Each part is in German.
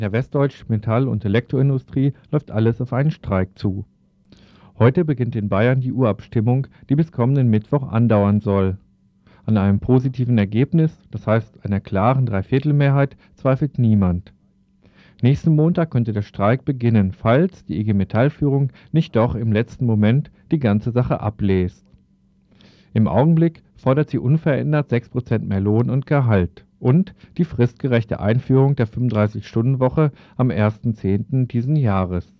In der westdeutschen Metall- und Elektroindustrie läuft alles auf einen Streik zu. Heute beginnt in Bayern die Urabstimmung, die bis kommenden Mittwoch andauern soll. An einem positiven Ergebnis, das heißt einer klaren Dreiviertelmehrheit, zweifelt niemand. Nächsten Montag könnte der Streik beginnen, falls die IG Metall-Führung nicht doch im letzten Moment die ganze Sache abbläst. Im Augenblick fordert sie unverändert 6% mehr Lohn und Gehalt und die fristgerechte Einführung der 35-Stunden-Woche am 1.10. diesen Jahres.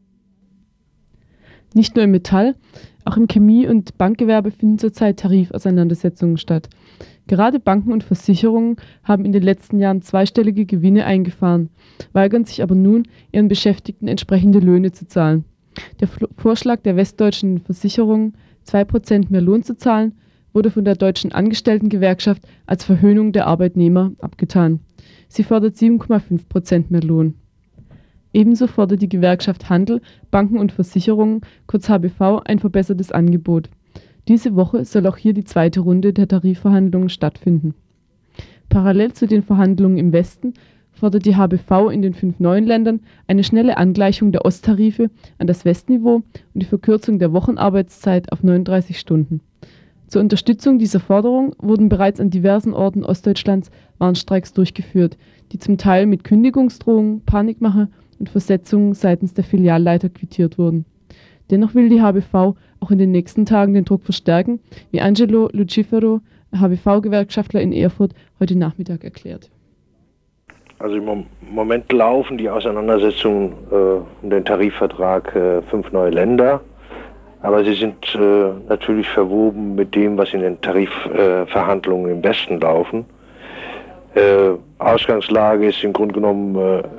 Nicht nur im Metall, auch im Chemie- und Bankgewerbe finden zurzeit Tarifauseinandersetzungen statt. Gerade Banken und Versicherungen haben in den letzten Jahren zweistellige Gewinne eingefahren, weigern sich aber nun, ihren Beschäftigten entsprechende Löhne zu zahlen. Der Vorschlag der westdeutschen Versicherungen, 2% mehr Lohn zu zahlen, wurde von der Deutschen Angestelltengewerkschaft als Verhöhnung der Arbeitnehmer abgetan. Sie fordert 7,5% mehr Lohn. Ebenso fordert die Gewerkschaft Handel, Banken und Versicherungen, kurz HBV, ein verbessertes Angebot. Diese Woche soll auch hier die zweite Runde der Tarifverhandlungen stattfinden. Parallel zu den Verhandlungen im Westen fordert die HBV in den 5 neuen Ländern eine schnelle Angleichung der Osttarife an das Westniveau und die Verkürzung der Wochenarbeitszeit auf 39 Stunden. Zur Unterstützung dieser Forderung wurden bereits an diversen Orten Ostdeutschlands Warnstreiks durchgeführt, die zum Teil mit Kündigungsdrohungen, Panikmache und Versetzungen seitens der Filialleiter quittiert wurden. Dennoch will die HBV auch in den nächsten Tagen den Druck verstärken, wie Angelo Lucifero, HBV-Gewerkschaftler in Erfurt, heute Nachmittag erklärt. Also im Moment laufen die Auseinandersetzungen um den Tarifvertrag 5 neue Länder, aber sie sind natürlich verwoben mit dem, was in den Tarifverhandlungen im Westen laufen. Ausgangslage ist im Grunde genommen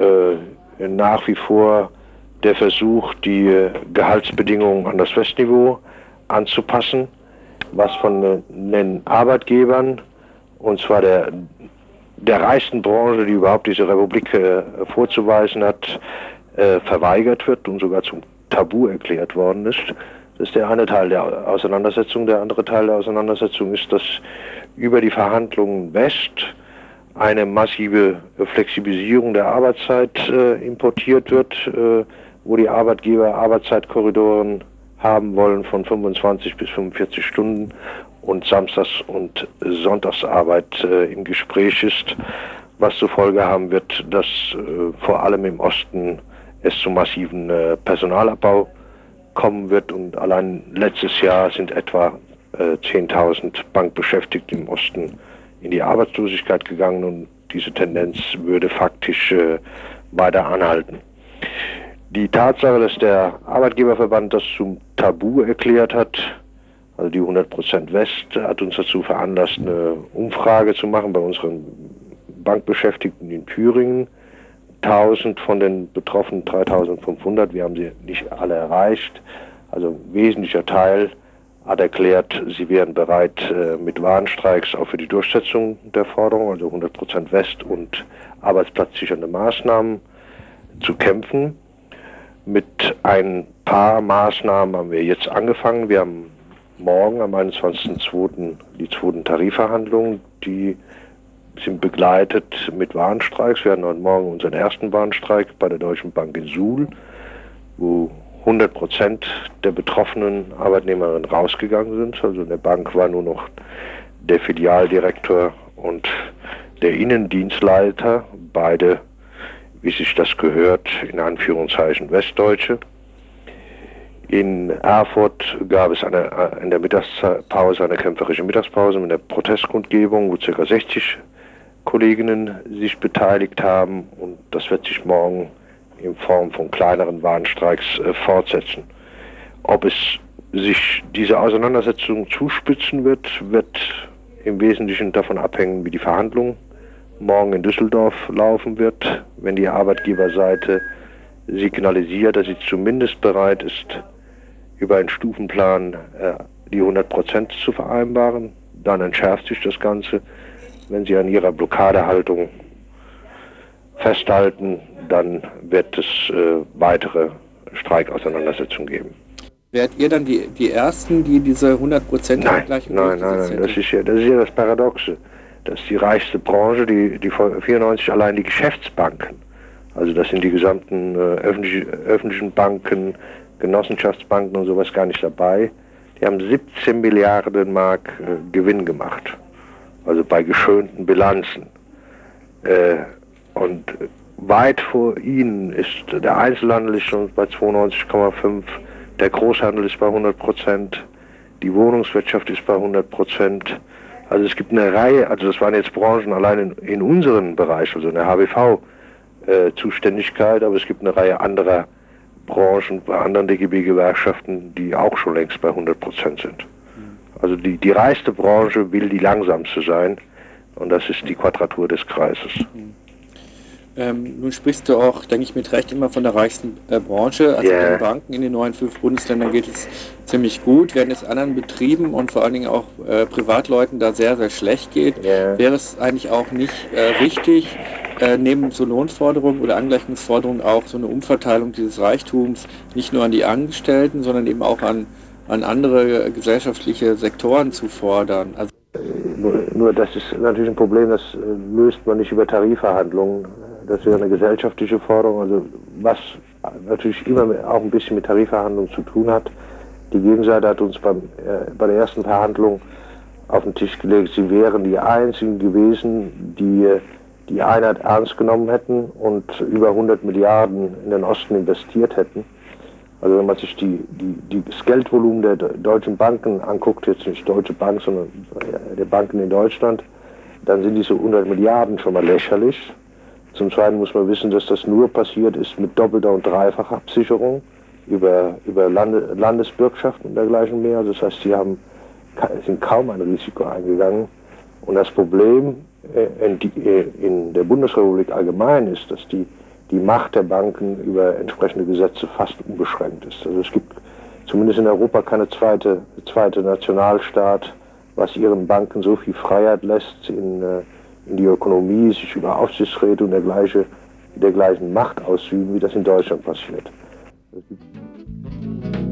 nach wie vor der Versuch, die Gehaltsbedingungen an das Westniveau anzupassen, was von den Arbeitgebern, und zwar der reichsten Branche, die überhaupt diese Republik vorzuweisen hat, verweigert wird und sogar zum Tabu erklärt worden ist. Das ist der eine Teil der Auseinandersetzung. Der andere Teil der Auseinandersetzung ist, dass über die Verhandlungen West eine massive Flexibilisierung der Arbeitszeit importiert wird, wo die Arbeitgeber Arbeitszeitkorridoren haben wollen von 25 bis 45 Stunden und Samstags- und Sonntagsarbeit im Gespräch ist, was zur Folge haben wird, dass vor allem im Osten es zu massiven Personalabbau kommen wird, und allein letztes Jahr sind etwa 10.000 Bankbeschäftigte im Osten in die Arbeitslosigkeit gegangen, und diese Tendenz würde faktisch weiter anhalten. Die Tatsache, dass der Arbeitgeberverband das zum Tabu erklärt hat, also die 100% West, hat uns dazu veranlasst, eine Umfrage zu machen bei unseren Bankbeschäftigten in Thüringen. 1000 von den betroffenen 3500, wir haben sie nicht alle erreicht, also ein wesentlicher Teil hat erklärt, sie wären bereit, mit Warnstreiks auch für die Durchsetzung der Forderung, also 100% West und arbeitsplatzsichernde Maßnahmen, zu kämpfen. Mit ein paar Maßnahmen haben wir jetzt angefangen. Wir haben morgen am 21.02. die 2. Tarifverhandlungen, die sind begleitet mit Warnstreiks. Wir hatten heute Morgen unseren ersten Warnstreik bei der Deutschen Bank in Suhl, wo 100% der betroffenen Arbeitnehmerinnen rausgegangen sind. Also in der Bank war nur noch der Filialdirektor und der Innendienstleiter, beide, wie sich das gehört, in Anführungszeichen Westdeutsche. In Erfurt gab es in der Mittagspause eine kämpferische Mittagspause mit einer Protestkundgebung, wo ca. 60 Kolleginnen sich beteiligt haben, und das wird sich morgen in Form von kleineren Warnstreiks fortsetzen. Ob es sich diese Auseinandersetzung zuspitzen wird, wird im Wesentlichen davon abhängen, wie die Verhandlung morgen in Düsseldorf laufen wird. Wenn die Arbeitgeberseite signalisiert, dass sie zumindest bereit ist, über einen Stufenplan die 100% zu vereinbaren, dann entschärft sich das Ganze. Wenn sie an ihrer Blockadehaltung festhalten, dann wird es weitere Streikauseinandersetzungen geben. Wärt ihr dann die Ersten, die diese 100% Angleichung Nein, das ist ja das Paradoxe. Das ist die reichste Branche, die 94 allein die Geschäftsbanken Also das sind die gesamten öffentlichen Banken, Genossenschaftsbanken und sowas gar nicht dabei. Die haben 17 Milliarden Mark Gewinn gemacht, also bei geschönten Bilanzen. Und weit vor ihnen ist der Einzelhandel ist schon bei 92,5%, der Großhandel ist bei 100%, die Wohnungswirtschaft ist bei 100%. Also es gibt eine Reihe, also das waren jetzt Branchen allein in unserem Bereich, also in der HBV-Zuständigkeit, aber es gibt eine Reihe anderer Branchen, bei anderen DGB-Gewerkschaften, die auch schon längst bei 100% sind. Also die reichste Branche will die langsamste sein und das ist die Quadratur des Kreises. Nun sprichst du auch, denke ich, mit Recht immer von der reichsten Branche. Also den Banken in den neuen 5 Bundesländern geht es ziemlich gut, während es anderen Betrieben und vor allen Dingen auch Privatleuten da sehr, sehr schlecht geht. Wäre es eigentlich auch nicht richtig, neben so Lohnforderungen oder Angleichungsforderungen auch so eine Umverteilung dieses Reichtums nicht nur an die Angestellten, sondern eben auch an andere gesellschaftliche Sektoren zu fordern? Also nur das ist natürlich ein Problem, das löst man nicht über Tarifverhandlungen. Das wäre eine gesellschaftliche Forderung, also was natürlich immer auch ein bisschen mit Tarifverhandlungen zu tun hat. Die Gegenseite hat uns bei der ersten Verhandlung auf den Tisch gelegt, sie wären die einzigen gewesen, die die Einheit ernst genommen hätten und über 100 Milliarden in den Osten investiert hätten. Also wenn man sich das Geldvolumen der deutschen Banken anguckt, jetzt nicht Deutsche Bank, sondern der Banken in Deutschland, dann sind diese 100 Milliarden schon mal lächerlich. Zum Zweiten muss man wissen, dass das nur passiert ist mit doppelter und dreifacher Absicherung über Landesbürgschaften und dergleichen mehr. Das heißt, sie sind kaum ein Risiko eingegangen. Und das Problem in der Bundesrepublik allgemein ist, dass die Macht der Banken über entsprechende Gesetze fast unbeschränkt ist. Also es gibt zumindest in Europa keine zweite Nationalstaat, was ihren Banken so viel Freiheit lässt, in die Ökonomie, sich über Aufsichtsräte und dergleichen Macht ausüben, wie das in Deutschland passiert.